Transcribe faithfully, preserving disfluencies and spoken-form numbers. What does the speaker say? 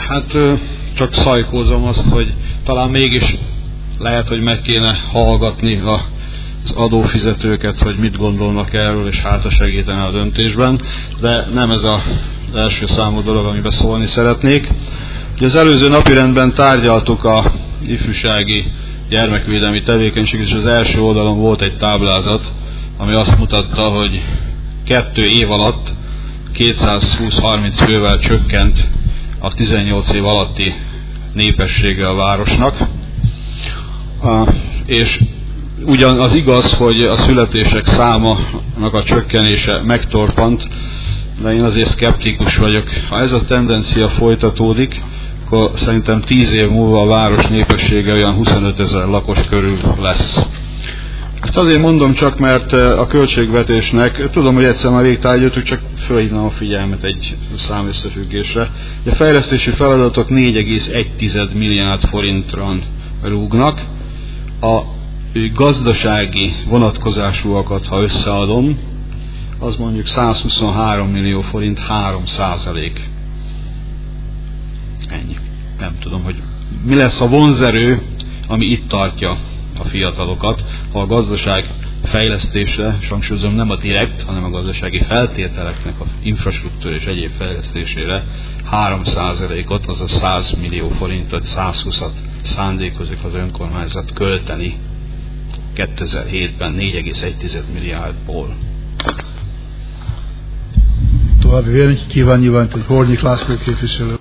Hát csak szajkózom azt, hogy talán mégis lehet, hogy meg kéne hallgatni az adófizetőket, hogy mit gondolnak erről, és hátra segíteni a döntésben, de nem ez az első számú dolog, amiben szólni szeretnék. Ugye az előző napirendben tárgyaltuk a ifjúsági gyermekvédelmi tevékenységet, és az első oldalon volt egy táblázat, ami azt mutatta, hogy kettő év alatt kétszázhúsz-harminc fővel csökkent a tizennyolc év alatti népessége a városnak. És ugyan az igaz, hogy a születések számának a csökkenése megtorpant, de én azért szkeptikus vagyok. Ha ez a tendencia folytatódik, akkor szerintem tíz év múlva a város népessége olyan huszonötezer lakos körül lesz. Ezt azért mondom csak, mert a költségvetésnek, tudom, hogy egyszer már végtárgyaltuk, csak fölhívnám a figyelmet egy számösszefüggésre. A fejlesztési feladatok négy egész egy milliárd forintra rúgnak. A gazdasági vonatkozásúakat, ha összeadom, az mondjuk százhuszonhárom millió forint, három százalék. Ennyi. Nem tudom, hogy mi lesz a vonzerő, ami itt tartja a fiatalokat, ha a gazdaság fejlesztése, és hangsúlyozom, nem a direkt, hanem a gazdasági feltételeknek a infrastruktúra és egyéb fejlesztésére három százalékot, azaz száz millió forintot, százhúszat szándékozik az önkormányzat költeni kétezer-hétben négy egész egy milliárdból. További véleményt kíván nyilvánítani, hogy Hornyik László képviselő.